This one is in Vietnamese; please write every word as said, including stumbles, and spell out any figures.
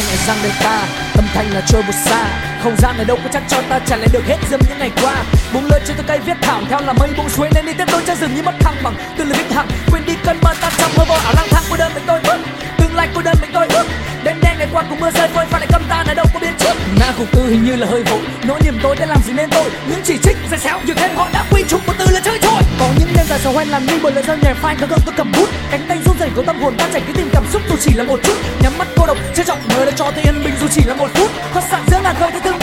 nhẹ rằng đời ta, âm thanh là trôi một xa. Không gian ở đâu có chắc cho ta trả lại được hết dâm những ngày qua. Buông lời cho tôi cây viết thảm theo là mây buông xuôi nên đi tiếp đôi chân rừng như mất thăng bằng. Từ lời viết hằng quên đi cơn mơ ta trong mơ vô ảo lang thang cô đơn mình tôi bước. Tương lai cô đơn mình tôi bước. Đêm đen ngày qua cùng mưa rơi phơi pha lại câm ta ở đâu có biết trước. Ngã cuộc tư hình như là hơi vội, nỗi niềm tôi đã làm gì nên tôi. Những chỉ trích dày xéo nhiều thêm họ đã quy chụp một từ là chơi thôi. Có những đêm dài sầu hoen làm đi bởi lời rơi nhẹ phai khơi gợi tôi cầm bút. Cánh tay run rẩy của tâm hồn ta chảy cái tìm cảm xúc dù chỉ là một chút. Nhắm mắt cô độc trân trọng mơ đã cho thấy yên bình dù chỉ là một phút. Thoát sạn giữa ngàn khơi thấy thương